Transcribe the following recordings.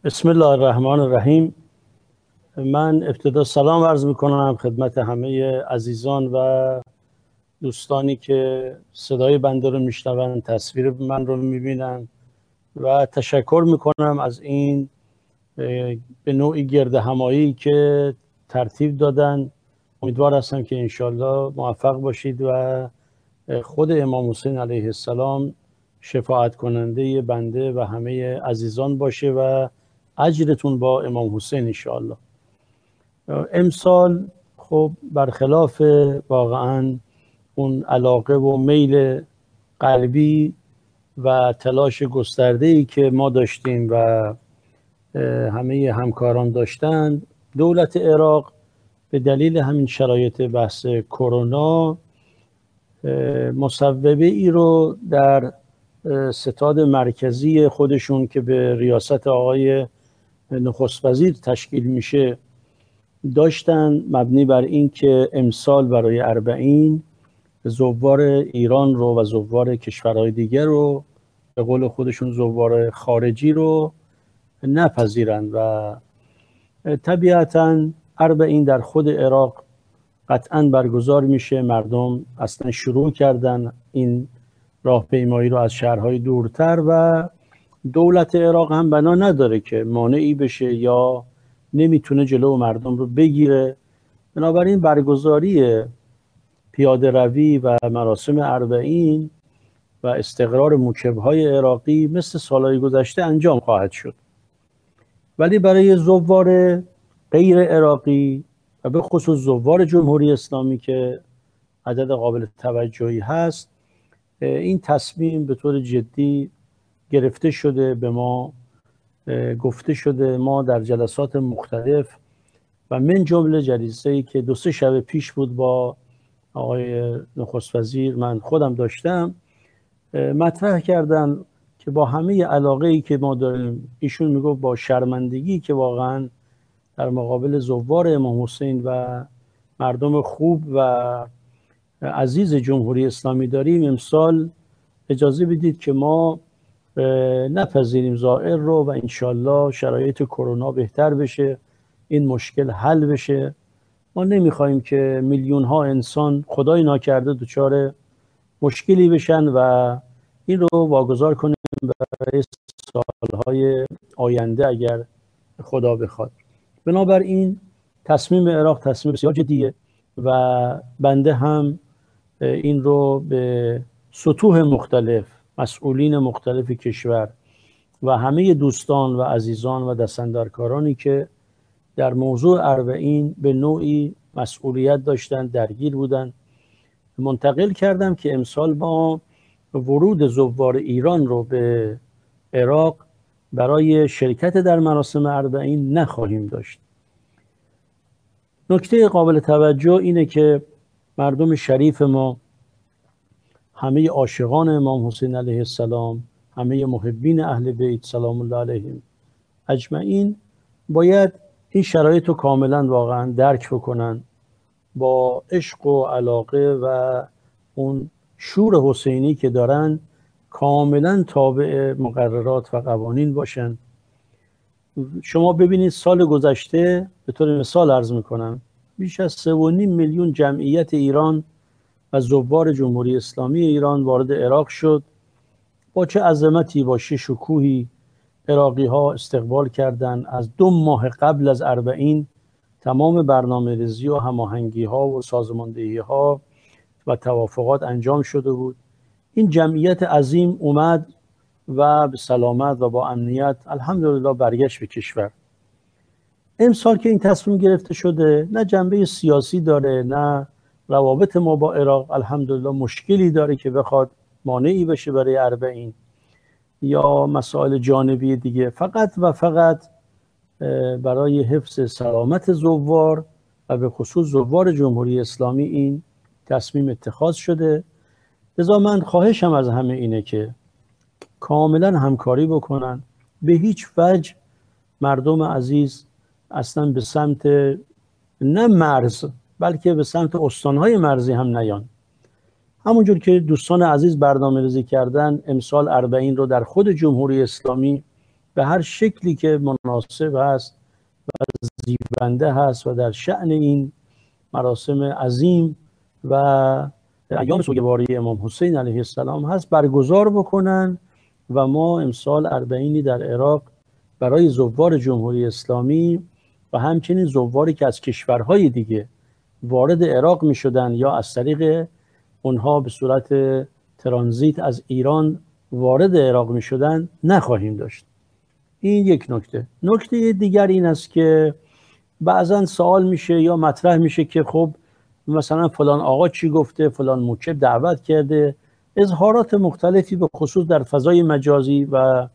بسم الله الرحمن الرحیم. من ابتدا سلام عرض میکنم خدمت همه عزیزان و دوستانی که صدای بنده رو میشنون، تصویر من رو میبینن و تشکر میکنم از این به نوعی گرد همایی که ترتیب دادن. امیدوار هستم که انشالله موفق باشید و خود امام حسین علیه السلام شفاعت کننده بنده و همه عزیزان باشه و اجرتون با امام حسین انشاءالله. امسال خب برخلاف واقعا اون علاقه و میل قلبی و تلاش گسترده‌ای که ما داشتیم و همه همکاران داشتن، دولت عراق به دلیل همین شرایط بحث کرونا مصوبه ای رو در ستاد مرکزی خودشون که به ریاست آقای نخست وزیر تشکیل میشه داشتن، مبنی بر این که امسال برای اربعین زوار ایران رو و زوار کشورهای دیگر رو، به قول خودشون زوار خارجی رو نپذیرند و طبیعتاً اربعین در خود عراق قطعاً برگزار میشه. مردم اصلا شروع کردن این راهپیمایی رو از شهرهای دورتر و دولت عراق هم بنا نداره که مانعی بشه یا نمیتونه جلو مردم رو بگیره. بنابراین برگزاری پیاده روی و مراسم اربعین و استقرار موکبهای عراقی مثل سالهای گذشته انجام خواهد شد، ولی برای زوار غیر عراقی و به خصوص زوار جمهوری اسلامی که عدد قابل توجهی هست، این تصمیم به طور جدی گرفته شده، به ما گفته شده. ما در جلسات مختلف و من جمله جلسه‌ای که 2-3 شب پیش بود با آقای نخست وزیر من خودم داشتم، مطرح کردن که با همه علاقه‌ای که ما داریم، ایشون میگفت با شرمندگی که واقعا در مقابل زوار امام حسین و مردم خوب و عزیز جمهوری اسلامی داریم، امسال اجازه بدید که ما نپذیریم زائر رو و انشالله شرایط کرونا بهتر بشه، این مشکل حل بشه. ما نمیخوایم که میلیون ها انسان خدای ناکرده دچار مشکلی بشن و این رو واگذار کنیم برای سالهای آینده اگر خدا بخواد. بنابراین تصمیم عراق تصمیم بسیار جدیه و بنده هم این رو به سطوح مختلف، مسئولین مختلف کشور و همه دوستان و عزیزان و دستاندرکارانی که در موضوع اربعین به نوعی مسئولیت داشتن، درگیر بودن، منتقل کردم که امسال با ورود زوار ایران رو به عراق برای شرکت در مراسم اربعین نخواهیم داشت. نکته قابل توجه اینه که مردم شریف ما، همه عاشقان امام حسین علیه السلام، همه محبین اهل بیت سلام الله علیهم اجمعین، باید این شرایط رو کاملا واقعا درک بکنن، با عشق و علاقه و اون شور حسینی که دارن کاملا تابع مقررات و قوانین باشن. شما ببینید سال گذشته، به طور مثال عرض میکنم، بیش از 3.5 میلیون جمعیت ایران و زوار جمهوری اسلامی ایران وارد عراق شد. با چه عظمتی، با چه شکوهی عراقی ها استقبال کردند. از 2 ماه قبل از اربعین تمام برنامه ریزی و هماهنگی ها و سازماندهی ها و توافقات انجام شده بود. این جمعیت عظیم اومد و به سلامت و با امنیت الحمدلله برگشت به کشور. امسال که این تصمیم گرفته شده، نه جنبه سیاسی داره، نه روابط ما با عراق الحمدلله مشکلی داره که بخواد مانعی بشه برای اربعین یا مسائل جانبی دیگه، فقط و فقط برای حفظ سلامت زوار و به خصوص زوار جمهوری اسلامی این تصمیم اتخاذ شده. لذا من خواهشم از همه اینه که کاملا همکاری بکنن، به هیچ وجه مردم عزیز اصلا به سمت نه مرز بلکه به سمت استانهای مرزی هم نیان. همونجور که دوستان عزیز برنامه ریزی کردن، امسال اربعین رو در خود جمهوری اسلامی به هر شکلی که مناسب هست و زیبنده هست و در شأن این مراسم عظیم و ایام سوگواری امام حسین علیه السلام هست برگزار بکنن. و ما امسال اربعینی در عراق برای زوار جمهوری اسلامی و همچنین زواری که از کشورهای دیگه وارد عراق می شدن یا از طریق اونها به صورت ترانزیت از ایران وارد عراق می شدن نخواهیم داشت. این یک نکته. نکته دیگر این است که بعضا سوال میشه یا مطرح میشه که خب مثلا فلان آقا چی گفته، فلان موکب دعوت کرده، اظهارات مختلفی به خصوص در فضای مجازی و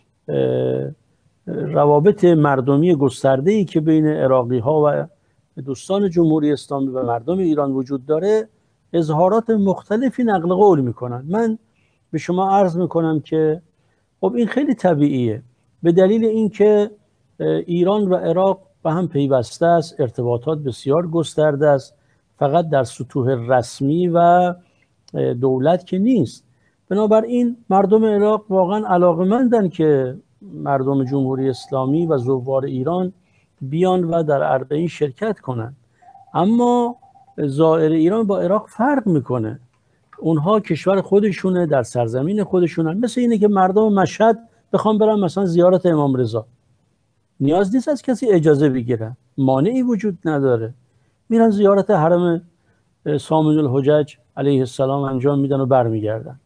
روابط مردمی گسترده‌ای که بین عراقی ها و دوستان جمهوری اسلامی و مردم ایران وجود داره اظهارات مختلفی نقل قول میکنن. من به شما عرض میکنم که خب این خیلی طبیعیه، به دلیل اینکه ایران و عراق به هم پیوسته است، ارتباطات بسیار گسترده است، فقط در سطوح رسمی و دولت که نیست. بنابراین مردم عراق واقعا علاقه‌مندن که مردم جمهوری اسلامی و زوار ایران بیان و در اربعین شرکت کنن. اما زائر ایران با عراق فرق میکنه. اونها کشور خودشونه، در سرزمین خودشونن. مثل اینه که مردم مشهد بخوام برن مثلا زیارت امام رضا، نیاز نیست از کسی اجازه بگیرن، مانعی وجود نداره، میرن زیارت حرم سامون الحجج علیه السلام انجام میدن و برمیگردن.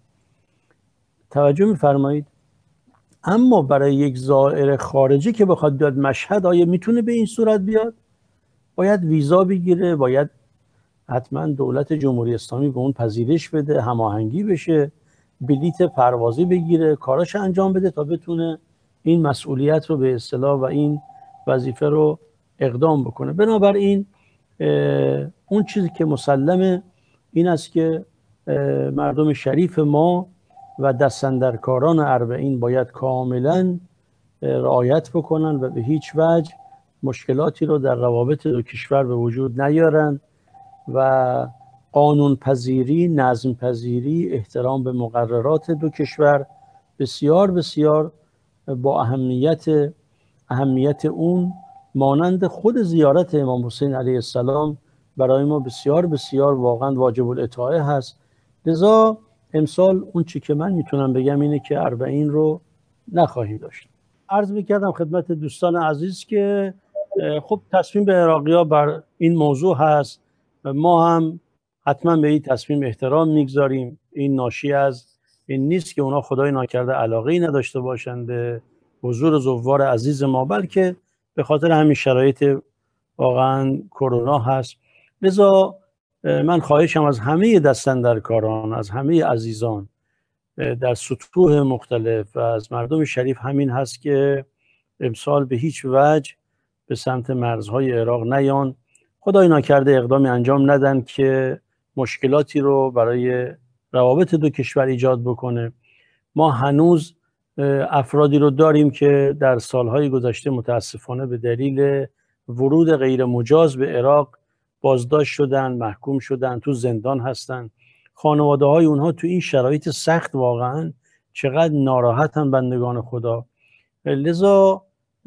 توجه میفرمایید؟ اما برای یک زائر خارجی که بخواد بیاد مشهد، آیا میتونه به این صورت بیاد؟ باید ویزا بگیره، باید حتما دولت جمهوری اسلامی به اون پذیرش بده، هماهنگی بشه، بلیت پروازی بگیره، کاراش انجام بده تا بتونه این مسئولیت رو به اصطلاح و این وظیفه رو اقدام بکنه. بنابراین اون چیزی که مسلمه این است که مردم شریف ما و دستاندرکاران اربعین باید کاملا رعایت بکنن و به هیچ وجه مشکلاتی رو در روابط دو کشور به وجود نیارن و قانون پذیری، نظم پذیری، احترام به مقررات دو کشور بسیار بسیار با اهمیت اون مانند خود زیارت امام حسین علیه السلام برای ما بسیار بسیار واقعا واجب الاطاعه هست. لذا امسال اون چی که من میتونم بگم اینه که اربعین رو نخواهیم داشت. عرض میکردم خدمت دوستان عزیز که خب تصمیم به عراقی‌ها بر این موضوع هست، ما هم حتما به این تصمیم احترام میگذاریم. این ناشی از این نیست که اونا خدای ناکرده علاقه‌ای نداشته باشند به حضور زوار عزیز ما، بلکه به خاطر همین شرایط واقعا کرونا هست. لذا من خواهشم از همه دستاندرکاران، از همه عزیزان در سطوح مختلف و از مردم شریف همین هست که امسال به هیچ وجه به سمت مرزهای عراق نیان، خدای ناکرده اقدامی انجام ندن که مشکلاتی رو برای روابط دو کشور ایجاد بکنه. ما هنوز افرادی رو داریم که در سالهای گذشته متاسفانه به دلیل ورود غیر مجاز به عراق بازداشت شدن، محکوم شدن، تو زندان هستن. خانواده های اونها تو این شرایط سخت واقعا چقدر ناراحتن بندگان خدا. لذا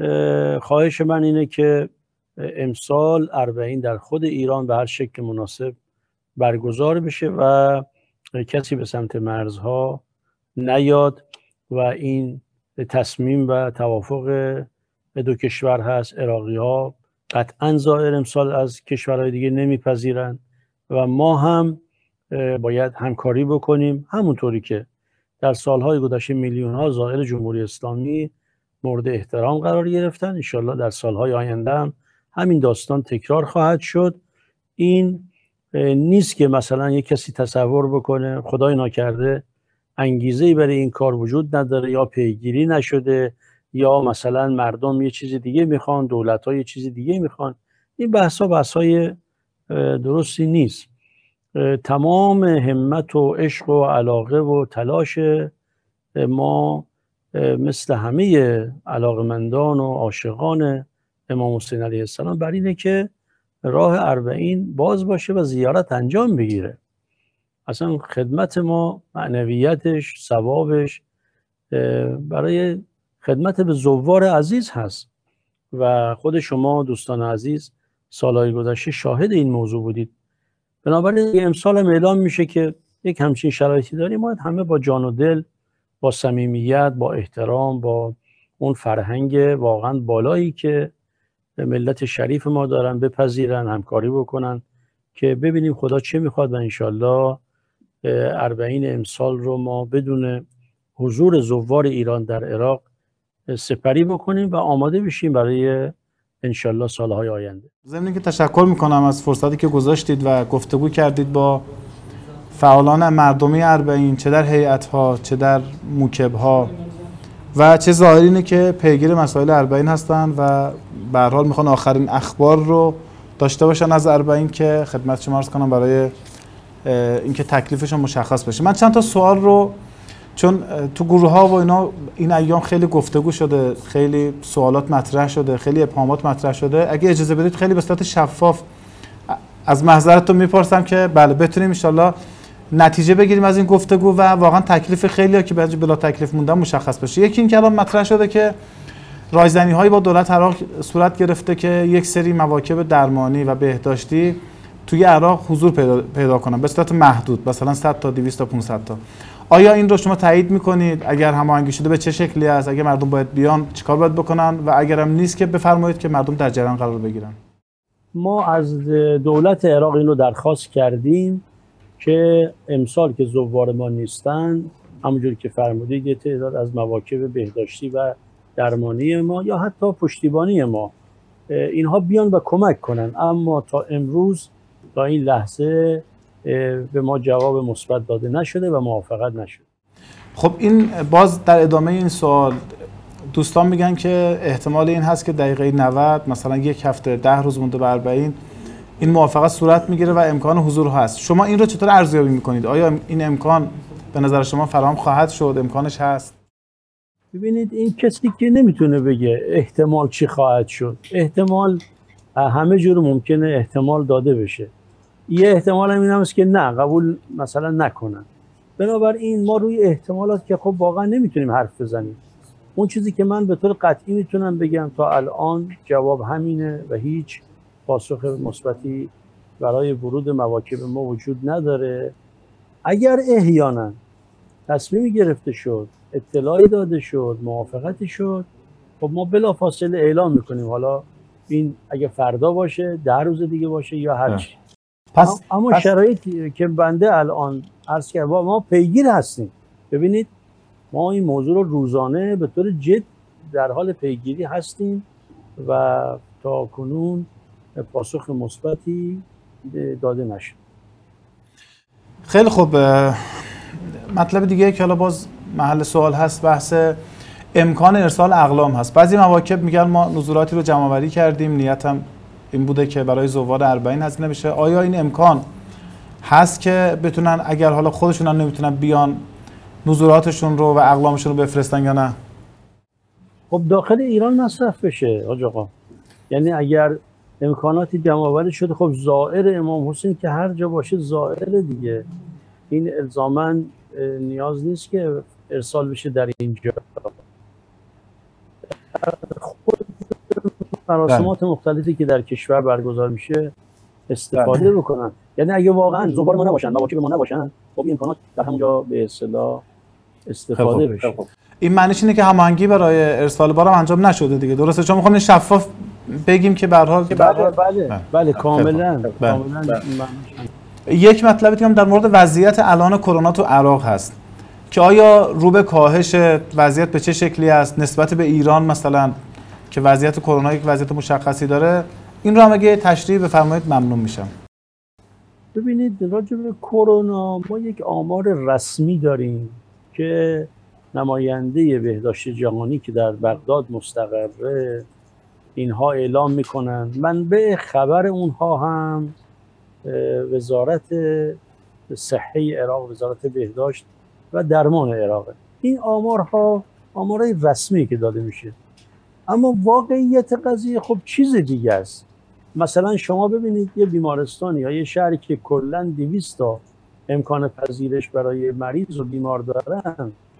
خواهش من اینه که امسال اربعین در خود ایران به هر شکل مناسب برگزار بشه و کسی به سمت مرزها نیاد و این تصمیم و توافق دو کشور هست. عراقی ها قطعا زائر امسال از کشورهای دیگه نمیپذیرن و ما هم باید همکاری بکنیم، همونطوری که در سالهای گذشته میلیون ها زائر جمهوری اسلامی مورد احترام قرار گرفتن. انشالله در سالهای آینده هم همین داستان تکرار خواهد شد. این نیست که مثلا یک کسی تصور بکنه خدای ناکرده انگیزه‌ای برای این کار وجود نداره یا پیگیری نشده یا مثلا مردم یه چیز دیگه میخوان، دولت‌ها یه چیز دیگه میخوان. این بحث‌های درستی نیست. تمام همت و عشق و علاقه و تلاش ما مثل همه علاقمندان و عاشقان امام حسین علیه السلام بر اینه که راه اربعین باز باشه و زیارت انجام بگیره. اصلا خدمت ما، معنویتش، ثوابش برای خدمت به زوار عزیز هست و خود شما دوستان عزیز سالهای گذشته شاهد این موضوع بودید. بنابراین امسال هم اعلام میشه که یک همچین شرایطی داریم، ما همه با جان و دل، با صمیمیت، با احترام، با اون فرهنگ واقعا بالایی که ملت شریف ما دارن بپذیرن، همکاری بکنن که ببینیم خدا چه میخواد و انشالله 40 امسال رو ما بدون حضور زوار ایران در عراق سپری بکنیم و آماده بشیم برای انشالله سالهای آینده. ضمن که تشکر میکنم از فرصتی که گذاشتید و گفتگو کردید با فعالان مردمی 40 چه در هیئت‌ها چه در موکب‌ها و چه ظاهرینه که پیگیر مسائل 40 هستن و به هر حال میخوان آخرین اخبار رو داشته باشن از 40 که خدمت شما عرض کنم برای اینکه تکلیفشون مشخص بشه. من چند تا سوال رو چون تو گروه ها و اینا این ایام خیلی گفتگو شده، خیلی سوالات مطرح شده، خیلی ابهامات مطرح شده، اگه اجازه بدید خیلی به صورت شفاف از محضرتون میپرسم که بله بتونیم ان شاءالله نتیجه بگیریم از این گفتگو و واقعا تکلیف خیلی‌ها که بلا تکلیف موندن مشخص بشه. یکی این که الان مطرح شده که رایزنی‌هایی با دولت عراق صورت گرفته که یک سری مواکب درمانی و بهداشتی توی عراق حضور پیدا کنن به صورت محدود، مثلا 100 تا 200 تا 500 تا. آیا این رو شما تایید میکنید؟ اگر هماهنگی شده به چه شکلی است؟ اگر مردم باید بیان چیکار باید بکنن و اگر هم نیست که بفرمایید که مردم در جریان قرار بگیرن. ما از دولت عراق این رو درخواست کردیم که امسال که زوار ما نیستن، همونجوری که فرمودید یه تعداد از مواکب بهداشتی و درمانی ما یا حتی پشتیبانی ما اینها بیان و کمک کنن، اما تا امروز تا این لحظه به ما جواب مثبت داده نشده و موافقت نشده. خب این باز در ادامه این سوال دوستان میگن که احتمال این هست که دقیقه 90 مثلا یک هفته 10 روز مونده به 40 این موافقت صورت میگیره و امکان حضور هست. شما این رو چطور ارزیابی میکنید؟ آیا این امکان به نظر شما فراهم خواهد شد؟ امکانش هست؟ ببینید این کسی که نمیتونه بگه احتمال چی خواهد شد. احتمال همه جور ممکنه احتمال داده بشه. یه احتمال هم این هست که نه قبول مثلا نکنن. بنابراین ما روی احتمالات که خب واقعا نمیتونیم حرف بزنیم. اون چیزی که من به طور قطعی میتونم بگم تا الان جواب همینه و هیچ پاسخ مثبتی برای ورود مواکب ما وجود نداره. اگر احیانا تصمیمی گرفته شد، اطلاعی داده شد، موافقتی شد، خب ما بلافاصله اعلام میکنیم. حالا این اگه فردا باشه، 10 روز دیگه باشه یا هر چی. اما شرایطی که بنده الان عرض کردم ما پیگیر هستیم. ببینید ما این موضوع رو روزانه به طور جد در حال پیگیری هستیم و تا کنون پاسخ مثبتی داده نشد. خیلی خوب. مطلب دیگه که حالا باز محل سوال هست بحث امکان ارسال اقلام هست. بعضی مواکب میگن ما نزولاتی رو جمع آوری کردیم، نیتم این بوده که برای زوار 40 هزینه بشه. آیا این امکان هست که بتونن اگر حالا خودشون هم نمیتونن بیان نزولاتشون رو و اقلامشون رو بفرستن یا نه؟ خب داخل ایران مصرف بشه حاج آقا. یعنی اگر امکاناتی جمع آوری شده، خب زائر امام حسین که هر جا باشه زائر دیگه، این الزاماً نیاز نیست که ارسال بشه در اینجا. خود مراسمات مختلفی که در کشور برگزار میشه استفاده بکنن. یعنی اگه واقعا زوار ما نباشن، مواکب ما نباشن، خب این امکانات در همونجا به اصطلاح استفاده بشه. این معنیش اینه که هماهنگی برای ارسال بارم انجام نشده دیگه، درسته؟ چون میخوام شفاف بگیم که به هر حال بله کاملا. یک مطلبی دیگه هم در مورد وضعیت الان کرونا تو عراق هست که آیا رو به کاهش وضعیت به چه شکلی است نسبت به ایران مثلا که وضعیت کرونا یک وضعیت مشخصی داره؟ این رو هم اگه تشریح بفرمایید ممنون میشم. ببینید راجع به کرونا ما یک آمار رسمی داریم که نماینده بهداشت جهانی که در بغداد مستقره اینها اعلام میکنن. منبع خبر اونها هم وزارت صحه عراق، وزارت بهداشت و درمان عراق. این آمارها آمارهای رسمی که داده میشه، اما واقعیت قضیه خب چیز دیگه است. مثلا شما ببینید یه بیمارستانی یا یه شهری که کلاً 200 تا امکان پذیرش برای مریض و بیمار دارن،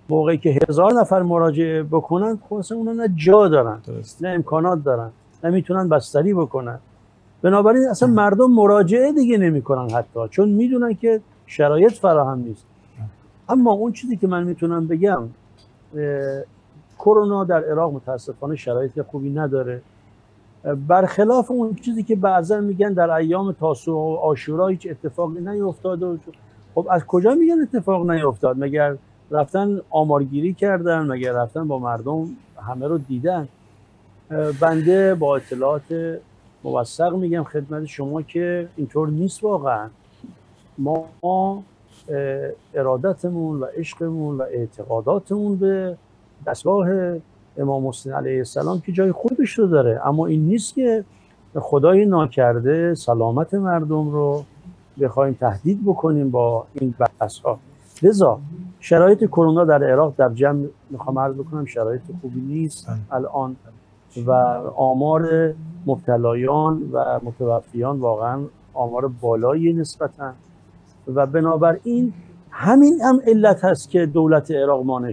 موقعی که 1000 نفر مراجعه بکنن خب اصلا اونا نه جا دارن درست. نه امکانات دارن نه میتونن بستری بکنن. بنابراین اصلا مردم مراجعه دیگه نمیکنن حتی، چون میدونن که شرایط فراهم نیست. اما اون چیزی که من میتونم بگم، کرونا در عراق متاسفانه شرایط خوبی نداره، برخلاف اون چیزی که بعضا میگن در ایام تاسوع و عاشورا هیچ اتفاقی نیفتاد. خب از کجا میگن اتفاق نیفتاد؟ مگر رفتن آمارگیری کردن؟ مگر رفتن با مردم همه رو دیدن؟ بنده با اطلاعات موثق میگم خدمت شما که اینطور نیست. واقعا ما ارادتمون و عشقمون و اعتقاداتمون به دستگاه امام حسین علیه السلام که جای خودش رو داره، اما این نیست که خدای ناکرده سلامت مردم رو بخوایم تهدید بکنیم با این بحث‌ها. لذا شرایط کرونا در عراق در جمع میخوام عرض بکنم شرایط خوبی نیست الان و آمار مبتلایان و متوفیان واقعا آمار بالایی نسبتاً و بنابراین همین هم علت هست که دولت عراق مانع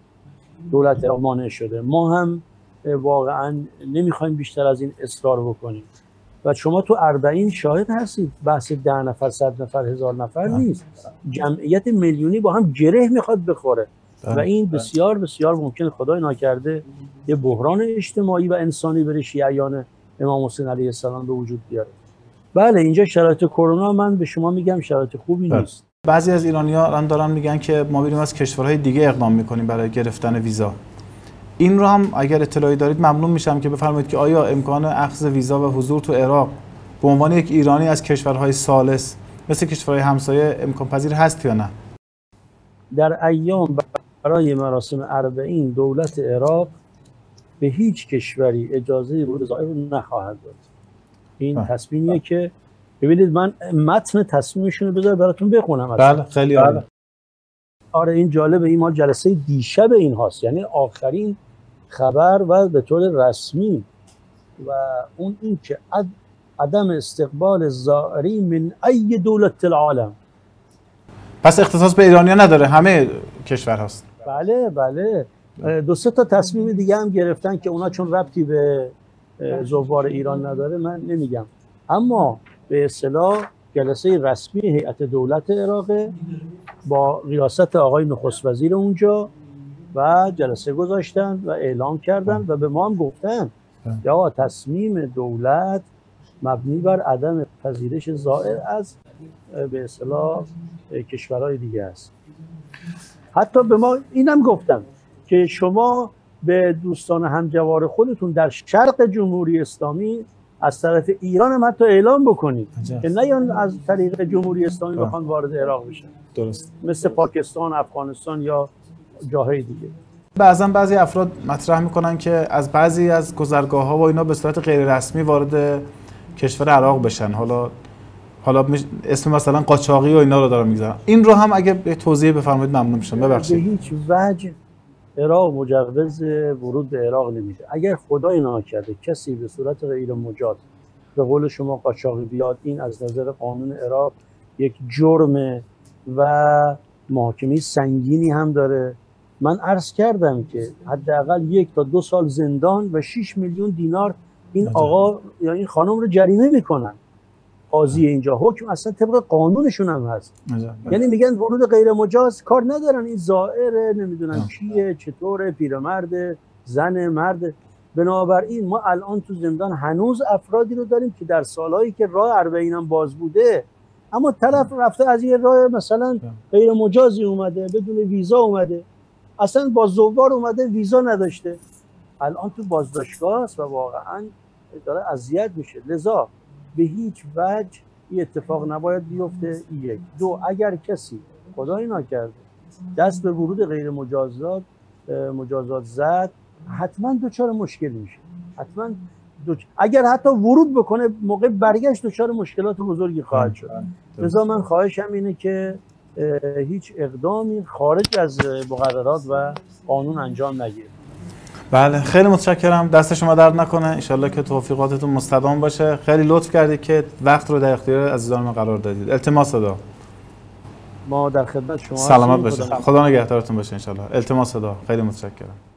شده. ما هم واقعا نمیخوایم بیشتر از این اصرار بکنیم و شما تو 40 شاهد هستید. بحث 10 نفر 100 نفر 1000 نفر نیست، جمعیت میلیونی با هم گره میخواد بخوره و این بسیار بسیار ممکن خدای ناکرده یه بحران اجتماعی و انسانی بر شیعیان امام حسین علیه السلام به وجود بیاره. بله اینجا شرایط کرونا من به شما میگم شرایط خوبی نیست. بعضی از ایرانی‌ها دارن میگن که ما بریم از کشورهای دیگه اقدام میکنیم برای گرفتن ویزا. این رو هم اگر اطلاعی دارید ممنون میشم که بفرمایید که آیا امکان اخذ ویزا و حضور تو عراق به عنوان یک ایرانی از کشورهای ثالث مثل کشورهای همسایه امکان پذیر هست یا نه؟ در ایام برای مراسم 40 دولت عراق به هیچ کشوری اجازه ورود زائر رو نخواهد داد. این تصمیمیه که ببینید من متن تصمیمشون رو بذار براتون بخونم. بله خیلی عالی. آره این جالبه، این ما جلسه دیشب این هاست، یعنی آخرین خبر و به طور رسمی و اون این که عدم استقبال زائری من ای دولت العالم. پس اختصاص به ایرانیا نداره، همه کشور هست. بله 2-3 تا تصمیم دیگه هم گرفتن که اونا چون ربطی به زوار ایران نداره من نمیگم، اما به اصطلاح جلسه رسمی هیئت دولت عراق با ریاست آقای نخست وزیر اونجا و جلسه گذاشتن و اعلام کردن و به ما هم گفتن یا تصمیم دولت مبنی بر عدم پذیرش زائر از به اصطلاح کشورهای دیگه است. حتی به ما اینم گفتن که شما به دوستان همجوار خودتون در شرق جمهوری اسلامی از طرف ایران هم حتی اعلام بکنید که نیان از طریق جمهوری اسلامی بخوان وارد عراق بشن. درست. مثل پاکستان، افغانستان یا جاهای دیگه. بعضی افراد مطرح میکنن که از بعضی از گذرگاه‌ها و اینا به صورت غیر رسمی وارد کشور عراق بشن. حالا اسم مثلا قاچاقی و اینا رو دارم میگذارم. این رو هم اگه توضیح بفرمایید ممنون میشم. ببخشید. به هیچ وجه عراق مجوز ورود به عراق نمیده. اگر خدای ناکرده کسی به صورت غیر مجاز به قول شما قاچاقی بیاد، این از نظر قانون عراق یک جرم و محاکمه سنگینی هم داره. من عرض کردم که حداقل 1 تا 2 سال زندان و 6 میلیون دینار این آقا یا این خانم رو جریمه میکنن. قاضی اینجا حکم اصلا طبق قانونشون هم هست. یعنی میگن ورود غیر مجاز کار ندارن، این زائر نمیدونن کیه، چطوره، پیرمرد، زن، مرد. بنابراین ما الان تو زندان هنوز افرادی رو داریم که در سالهایی که راه 40 هم باز بوده اما طرف رفته از یه راه مثلا غیر مجازی اومده، بدون ویزا اومده، اصلا با زوار اومده ویزا نداشته، الان تو بازداشتگاه است و واقعا داره اذیت میشه. لذا به هیچ وجه این اتفاق نباید بیفته. 1 2 اگر کسی خدای ناکرده دست به ورود غیر مجازات زد حتما دچار مشکل میشه. حتما اگر حتی ورود بکنه موقع برگشت دچار مشکلات بزرگی خواهد شد. لذا من خواهشم اینه که هیچ اقدامی خارج از مقررات و قانون انجام نگیره. بله خیلی متشکرم، دست شما درد نکنه، انشالله که توفیقاتتون مستدام باشه. خیلی لطف کردید که وقت رو در اختیار عزیزان ما قرار دادید. التماس دادم. ما در خدمت شما سلامت هستیم. باشید. خدا نگهدارتون باشه ان شاء الله. التماس صدا. خیلی متشکرم.